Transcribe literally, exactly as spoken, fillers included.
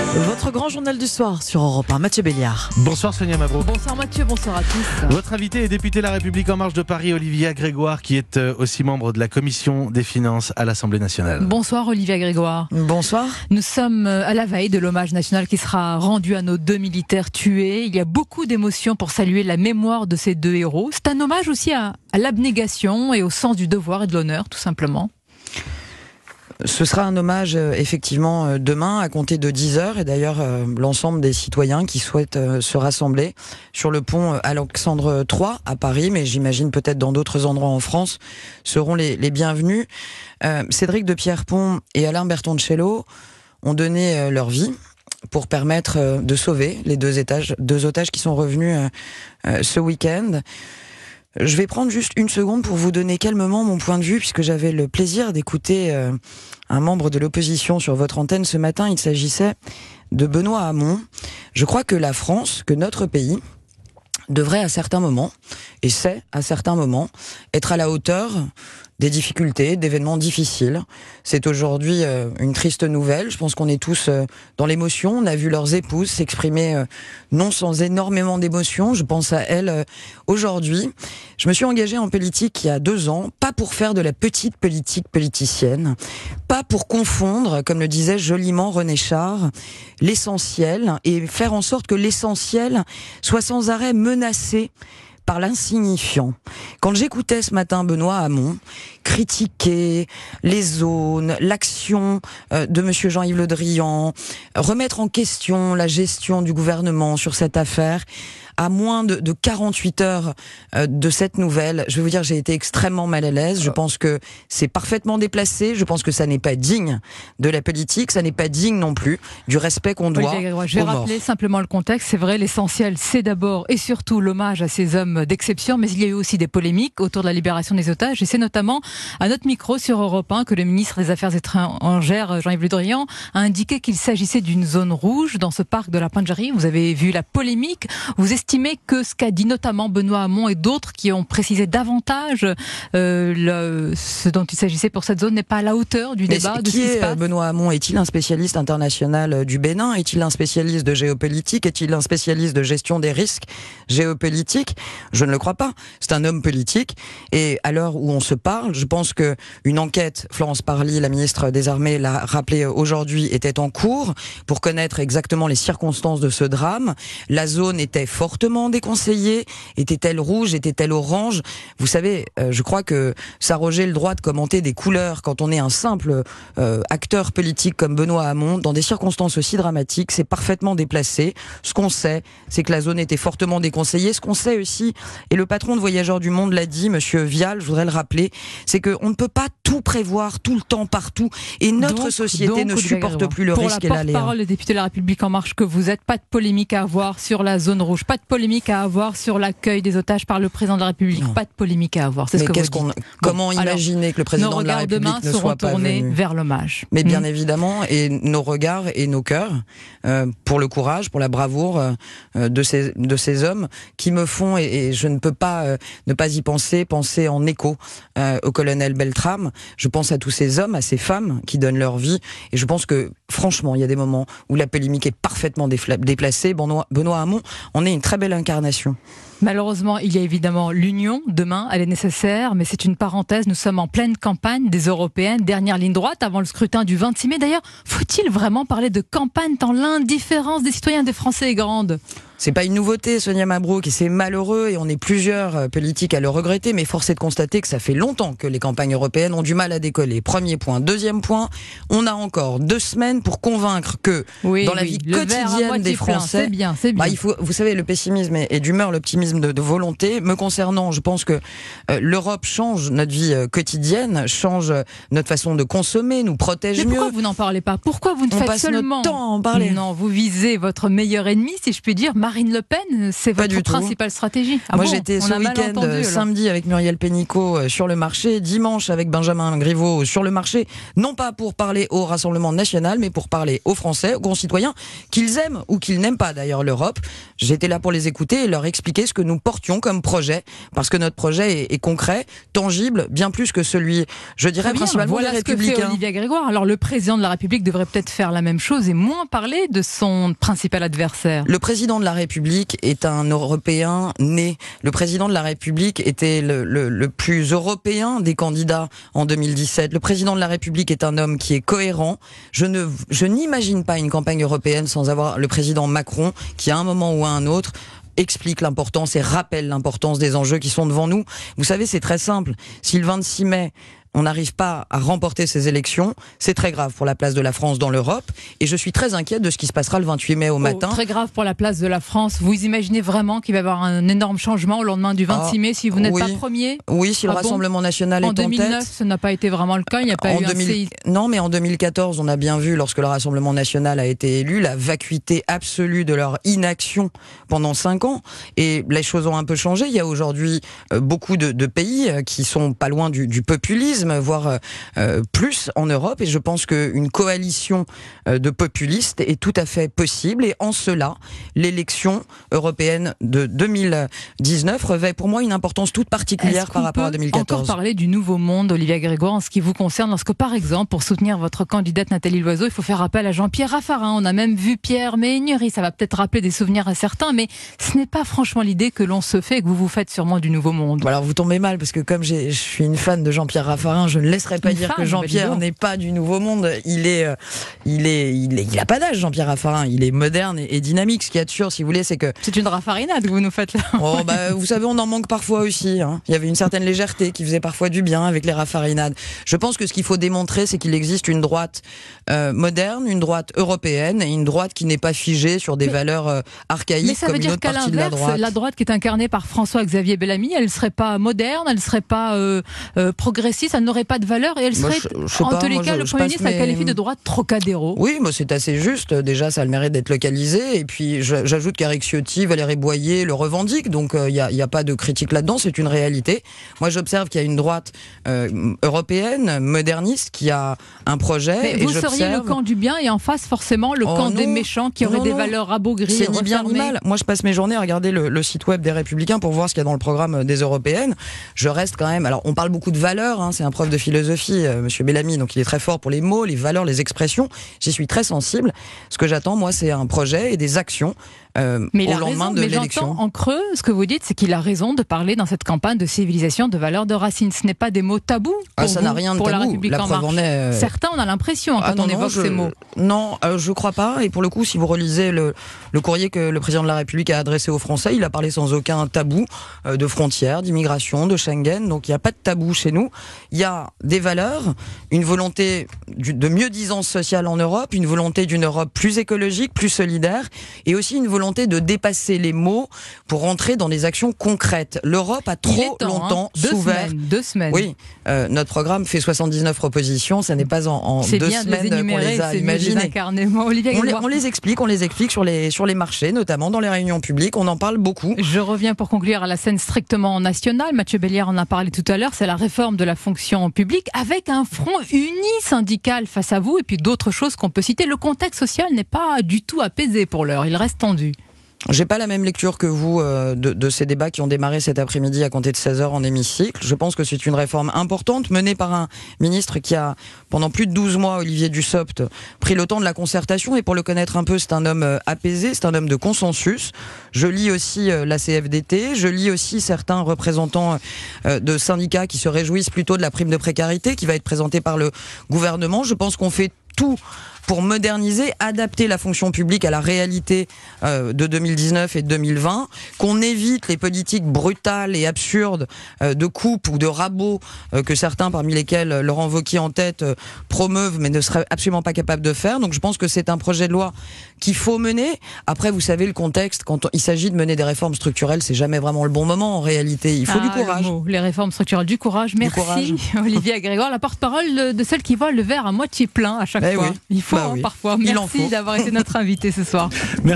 Votre grand journal du soir sur Europe un, Mathieu Béliard. Bonsoir Sonia Mabrouk. Bonsoir Mathieu, bonsoir à tous. Votre invité est député La République En Marche de Paris, Olivia Grégoire, qui est aussi membre de la Commission des Finances à l'Assemblée nationale. Bonsoir Olivia Grégoire. Bonsoir. Nous sommes à la veille de l'hommage national qui sera rendu à nos deux militaires tués. Il y a beaucoup d'émotions pour saluer la mémoire de ces deux héros. C'est un hommage aussi à, à l'abnégation et au sens du devoir et de l'honneur, tout simplement. Ce sera un hommage euh, effectivement euh, demain à compter de dix heures et d'ailleurs euh, l'ensemble des citoyens qui souhaitent euh, se rassembler sur le pont Alexandre trois à Paris, mais j'imagine peut-être dans d'autres endroits en France, seront les, les bienvenus. Euh, Cédric de Pierrepont et Alain Bertoncello ont donné euh, leur vie pour permettre euh, de sauver les deux, étages, deux otages qui sont revenus euh, euh, ce week-end. Je vais prendre juste une seconde pour vous donner calmement mon point de vue, puisque j'avais le plaisir d'écouter euh, un membre de l'opposition sur votre antenne ce matin. Il s'agissait de Benoît Hamon. Je crois que la France, que notre pays, devrait à certains moments, et sait à certains moments, être à la hauteur des difficultés, d'événements difficiles. C'est aujourd'hui euh, une triste nouvelle. Je pense qu'on est tous euh, dans l'émotion. On a vu leurs épouses s'exprimer euh, non sans énormément d'émotion. Je pense à elles euh, aujourd'hui. Je me suis engagée en politique il y a deux ans, pas pour faire de la petite politique politicienne, pas pour confondre, comme le disait joliment René Char, l'essentiel et faire en sorte que l'essentiel soit sans arrêt menacé par l'insignifiant. Quand j'écoutais ce matin Benoît Hamon critiquer les zones, l'action euh, de monsieur Jean-Yves Le Drian, remettre en question la gestion du gouvernement sur cette affaire, à moins de, de quarante-huit heures euh, de cette nouvelle, je vais vous dire, j'ai été extrêmement mal à l'aise. Je pense que c'est parfaitement déplacé. Je pense que ça n'est pas digne de la politique. Ça n'est pas digne non plus du respect qu'on doit Olivier Grégoire, je vais aux morts. rappeler simplement le contexte. C'est vrai, l'essentiel, c'est d'abord et surtout l'hommage à ces hommes d'exception. Mais il y a eu aussi des polémiques autour de la libération des otages. Et c'est notamment à notre micro sur Europe un que le ministre des Affaires étrangères, Jean-Yves Le Drian, a indiqué qu'il s'agissait d'une zone rouge dans ce parc de la Pointe Jarry. Vous avez vu la polémique. Vous estimez que ce qu'a dit notamment Benoît Hamon et d'autres qui ont précisé davantage euh, le, ce dont il s'agissait pour cette zone n'est pas à la hauteur du Mais débat de qui ce qui se est passe. Benoît Hamon? Est-il un spécialiste international du Bénin? Est-il un spécialiste de géopolitique? Est-il un spécialiste de gestion des risques géopolitiques? Je ne le crois pas. C'est un homme politique. Et à l'heure où on se parle, je pense que une enquête, Florence Parly, la ministre des Armées, l'a rappelé aujourd'hui, était en cours pour connaître exactement les circonstances de ce drame. La zone était fortement déconseillée. Était-elle rouge? Était-elle orange? Vous savez, euh, je crois que s'arroger le droit de commenter des couleurs quand on est un simple euh, acteur politique comme Benoît Hamon, dans des circonstances aussi dramatiques, c'est parfaitement déplacé. Ce qu'on sait, c'est que la zone était fortement déconseillée. Ce qu'on sait aussi, et le patron de Voyageurs du Monde l'a dit, monsieur Vial, je voudrais le rappeler, c'est qu'on ne peut pas tout prévoir, tout le temps, partout. Et notre donc, société donc, ne Olivier supporte Grégoire, plus le pour risque et la l'aléa. porte-parole des députés de la République En Marche que vous êtes, pas de polémique à avoir sur la zone rouge, pas de polémique à avoir sur l'accueil des otages par le président de la République, Non. pas de polémique à avoir. C'est Mais ce que qu'est-ce vous qu'on, dites. comment Bon, alors, imaginer que le président nos de la regards République demain ne seront soit pas tournés venu? vers l'hommage. Mais bien Mmh. évidemment, et nos regards et nos cœurs euh, pour le courage, pour la bravoure euh, de ces de ces hommes qui me font, et, et je ne peux pas euh, ne pas y penser, penser en écho euh, au colonel Beltrame. Je pense à tous ces hommes, à ces femmes qui donnent leur vie, et je pense que franchement, il y a des moments où la polémique est parfaitement défla- déplacée. Benoît, Benoît Hamon en est une très belle incarnation. Malheureusement, il y a évidemment l'union. Demain, elle est nécessaire, mais c'est une parenthèse. Nous sommes en pleine campagne des européennes, dernière ligne droite avant le scrutin du vingt-six mai. D'ailleurs, faut-il vraiment parler de campagne tant l'indifférence des citoyens des Français est grande? C'est pas une nouveauté, Sonia Mabrouk, et c'est malheureux, et on est plusieurs euh, politiques à le regretter, mais force est de constater que ça fait longtemps que les campagnes européennes ont du mal à décoller. Premier point. Deuxième point, on a encore deux semaines pour convaincre que Oui, dans la oui, vie le verre à quotidienne moitié des plein, Français, c'est bien, c'est bien. bah, il faut, vous savez, le pessimisme est, est d'humeur, l'optimisme de, de volonté. Me concernant, je pense que euh, l'Europe change notre vie euh, quotidienne, change euh, notre façon de consommer, nous protège Mais mieux. pourquoi vous n'en parlez pas? Pourquoi vous ne On faites passe seulement notre temps à en parler. Non, vous visez votre meilleur ennemi, si je puis dire, Marine Marine Le Pen, c'est Pas votre du tout. principale stratégie. Ah Moi, bon, j'étais on ce a mal week-end, entendu, euh, alors. samedi, avec Muriel Pénicaud euh, sur le marché, dimanche avec Benjamin Griveaux sur le marché, non pas pour parler au Rassemblement national, mais pour parler aux Français, aux concitoyens, qu'ils aiment ou qu'ils n'aiment pas d'ailleurs l'Europe. J'étais là pour les écouter et leur expliquer ce que nous portions comme projet, parce que notre projet est, est concret, tangible, bien plus que celui, je dirais, Très bien, principalement voilà des ce que fait Républicains. Olivia Grégoire. Alors le président de la République devrait peut-être faire la même chose et moins parler de son principal adversaire. Le président de la République est un Européen né. Le président de la République était le, le, le plus européen des candidats en deux mille dix-sept. Le président de la République est un homme qui est cohérent. Je ne, je n'imagine pas une campagne européenne sans avoir le président Macron qui, à un moment ou à un autre, explique l'importance et rappelle l'importance des enjeux qui sont devant nous. Vous savez, c'est très simple. Si le vingt-six mai, on n'arrive pas à remporter ces élections, c'est très grave pour la place de la France dans l'Europe. Et je suis très inquiète de ce qui se passera le vingt-huit mai au Oh, matin. très grave pour la place de la France. Vous imaginez vraiment qu'il va y avoir un énorme changement au lendemain du vingt-six mai si vous n'êtes oui. pas premier? Oui, si le Ah bon Rassemblement national En est deux en mille neuf, tête. ça n'a pas été vraiment le cas. Il n'y a pas En eu un deux mille C I. Non, mais en deux mille quatorze, on a bien vu, lorsque le Rassemblement national a été élu, la vacuité absolue de leur inaction pendant cinq ans. Et les choses ont un peu changé. Il y a aujourd'hui euh, beaucoup de, de pays euh, qui sont pas loin du, du populisme, voire euh, euh, plus en Europe. Et je pense qu'une coalition euh, de populistes est tout à fait possible. Et en cela, l'élection européenne de deux mille dix-neuf revêt pour moi une importance toute particulière Est-ce par qu'on rapport à peut deux mille quatorze. encore parler du nouveau monde, Olivia Grégoire, en ce qui vous concerne, lorsque par exemple, pour soutenir votre candidate Nathalie Loiseau, il faut faire appel à Jean-Pierre Raffarin. On a même vu Pierre Méhaignerie, ça va peut-être rappeler des souvenirs à certains, mais ce n'est pas franchement l'idée que l'on se fait et que vous vous faites sûrement du nouveau monde. Bon, alors vous tombez mal, parce que comme j'ai, je suis une fan de Jean-Pierre Raffarin, je ne laisserai pas Une dire fan, que Jean-Pierre bah, dis donc. n'est pas du nouveau monde. Il est, euh, il est, il est, il a pas d'âge, Jean-Pierre Raffarin. Il est moderne et, et dynamique. Ce qu'il y a de sûr, si vous voulez, c'est que C'est une raffarinade que vous nous faites là. Oh, bah, vous savez, on en manque parfois aussi. Hein. Il y avait une certaine légèreté qui faisait parfois du bien avec les raffarinades. Je pense que ce qu'il faut démontrer, c'est qu'il existe une droite euh, moderne, une droite européenne et une droite qui n'est pas figée sur des Mais- valeurs euh, archaïques Mais ça comme veut une dire autre qu'à partie de la l'inverse, droite. la droite qui est incarnée par François-Xavier Bellamy, elle ne serait pas moderne, elle ne serait pas euh, euh, progressiste, elle n'aurait pas de valeur et elle Moi, serait, je- je sais en pas, tous les moi, cas, je- le je Premier passe ministre la mes- qualifie de droite Trocadéro. Oui, bah c'est assez juste. Déjà, ça a le mérite d'être localisé. Et puis, je- j'ajoute qu'Éric Ciotti, Valérie Boyer le revendiquent. Donc, il n'y a, y a pas de critique là-dedans. C'est une réalité. Moi, j'observe qu'il y a une droite euh, européenne, moderniste, qui a un projet. Mais et vous seriez le j'observe- camp du bien et en face forcément le Oh camp non. des méchants qui auraient Non, des non. valeurs rabougries. C'est ni bien ni refermées. mal. Moi, je passe mes journées à regarder le, le site web des Républicains pour voir ce qu'il y a dans le programme des Européennes. Je reste quand même. Alors, on parle beaucoup de valeurs. Hein, c'est un prof de philosophie, euh, Monsieur Bellamy, donc il est très fort pour les mots, les valeurs, les expressions. J'y suis très sensible. Ce que j'attends, moi, c'est un projet et des actions euh, Mais il au a lendemain raison, de mais l'élection. j'entends en creux ce que vous dites, c'est qu'il a raison de parler dans cette campagne de civilisation, de valeurs, de racines. Ce n'est pas des mots tabous pour Ah, ça vous, n'a rien de pour la tabou. République La en preuve marche. en est. euh, Certains, on a l'impression hein, Ah quand non, on non, évoque je, ces mots. Non, euh, je crois pas. Et pour le coup, si vous relisez le, le courrier que le président de la République a adressé aux Français, il a parlé sans aucun tabou euh, de frontières, d'immigration, de Schengen. Donc il n'y a pas de tabou chez nous. Il y a des valeurs, une volonté du- de mieux-disance sociale en Europe, une volonté d'une Europe plus écologique, plus solidaire, et aussi une volonté de dépasser les mots pour rentrer dans des actions concrètes. L'Europe a Il est trop temps, longtemps hein. deux souffert. semaines, deux semaines. Oui, euh, notre programme fait soixante-dix-neuf propositions. Ça n'est pas en, en C'est deux bien de les semaines qu'on énumérer, les a c'est mieux de les imaginées. incarner. Moi, Olivier On les, Grégoire, on les explique, on les explique sur les, sur les marchés, notamment dans les réunions publiques. On en parle beaucoup. Je reviens pour conclure à la scène strictement nationale. Mathieu Béliard en a parlé tout à l'heure. C'est la réforme de la fonction publique avec un front uni syndical face à vous et puis d'autres choses qu'on peut citer. Le contexte social n'est pas du tout apaisé pour l'heure. Il reste tendu. J'ai pas la même lecture que vous euh, de, de ces débats qui ont démarré cet après-midi à compter de seize heures en hémicycle. Je pense que c'est une réforme importante menée par un ministre qui a, pendant plus de douze mois, Olivier Dussopt, pris le temps de la concertation. Et pour le connaître un peu, c'est un homme euh, apaisé, c'est un homme de consensus. Je lis aussi euh, la C F D T, je lis aussi certains représentants euh, de syndicats qui se réjouissent plutôt de la prime de précarité qui va être présentée par le gouvernement. Je pense qu'on fait tout pour moderniser, adapter la fonction publique à la réalité euh, de deux mille dix-neuf et de deux mille vingt, qu'on évite les politiques brutales et absurdes euh, de coupe ou de rabot euh, que certains, parmi lesquels euh, Laurent Wauquiez en tête, euh, promeuvent mais ne seraient absolument pas capables de faire. Donc je pense que c'est un projet de loi qu'il faut mener. Après, vous savez, le contexte, quand on, il s'agit de mener des réformes structurelles, c'est jamais vraiment le bon moment en réalité. Il faut Ah, du courage. le mot, les réformes structurelles, du courage. Merci courage. Olivier Grégoire, la porte-parole de, de celle qui voit le verre à moitié plein à chaque Eh fois. oui. Il faut Bah hein, oui. parfois. Il en Merci faut. d'avoir été notre invité ce soir.